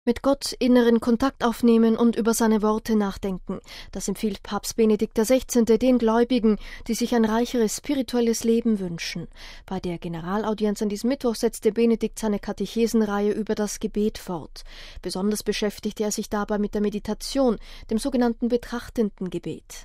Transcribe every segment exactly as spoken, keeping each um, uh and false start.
Mit Gott inneren Kontakt aufnehmen und über seine Worte nachdenken. Das empfiehlt Papst Benedikt der Sechzehnte den Gläubigen, die sich ein reicheres spirituelles Leben wünschen. Bei der Generalaudienz an diesem Mittwoch setzte Benedikt seine Katechesenreihe über das Gebet fort. Besonders beschäftigte er sich dabei mit der Meditation, dem sogenannten betrachtenden Gebet.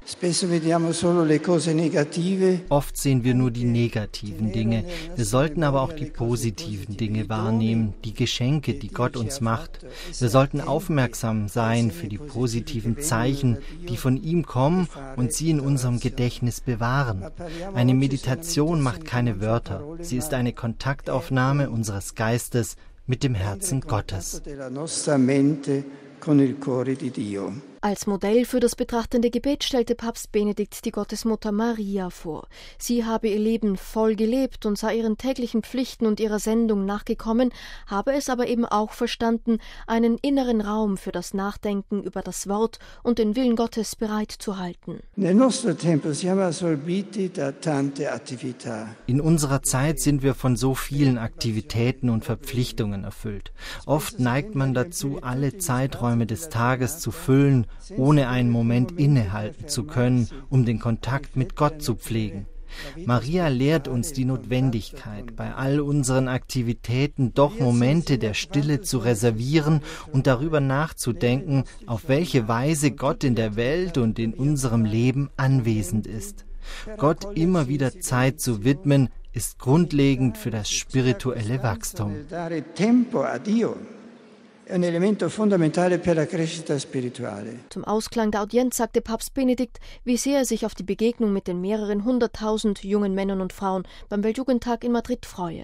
Oft sehen wir nur die negativen Dinge. Wir sollten aber auch die positiven Dinge wahrnehmen, die Geschenke, die Gott uns macht. Wir sollten aufmerksam sein für die positiven Zeichen, die von ihm kommen und sie in unserem Gedächtnis bewahren. Eine Meditation macht keine Wörter. Sie ist eine Kontaktaufnahme unseres Geistes mit dem Herzen Gottes. Als Modell für das betrachtende Gebet stellte Papst Benedikt die Gottesmutter Maria vor. Sie habe ihr Leben voll gelebt und sei ihren täglichen Pflichten und ihrer Sendung nachgekommen, habe es aber eben auch verstanden, einen inneren Raum für das Nachdenken über das Wort und den Willen Gottes bereitzuhalten. In unserer Zeit sind wir von so vielen Aktivitäten und Verpflichtungen erfüllt. Oft neigt man dazu, alle Zeiträume des Tages zu füllen, ohne einen Moment innehalten zu können, um den Kontakt mit Gott zu pflegen. Maria lehrt uns die Notwendigkeit, bei all unseren Aktivitäten doch Momente der Stille zu reservieren und darüber nachzudenken, auf welche Weise Gott in der Welt und in unserem Leben anwesend ist. Gott immer wieder Zeit zu widmen, ist grundlegend für das spirituelle Wachstum. Zum Ausklang der Audienz sagte Papst Benedikt, wie sehr er sich auf die Begegnung mit den mehreren hunderttausend jungen Männern und Frauen beim Weltjugendtag in Madrid freue.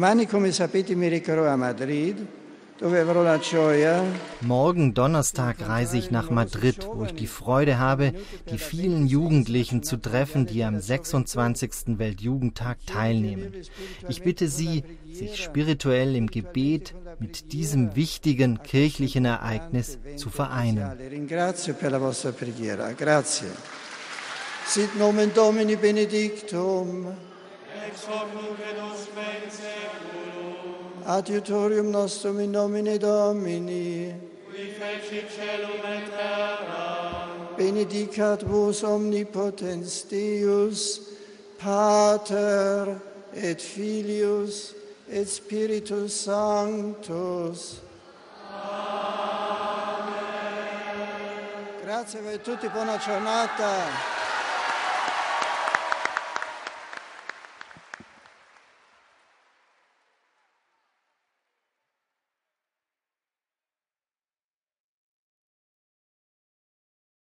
Morgen Donnerstag reise ich nach Madrid, wo ich die Freude habe, die vielen Jugendlichen zu treffen, die am sechsundzwanzigsten Weltjugendtag teilnehmen. Ich bitte Sie, sich spirituell im Gebet mit diesem wichtigen kirchlichen Ereignis zu vereinen. Sit nomen Domini benedictum. Ex hoc nunc et usque in seculum. Adiutorium nostrum in nomine Domini. Qui fecit caelum et terra. Benedicat vos omnipotens Deus, Pater et Filius et Spiritus Sanctus. Amen. Grazie a voi tutti, buona giornata.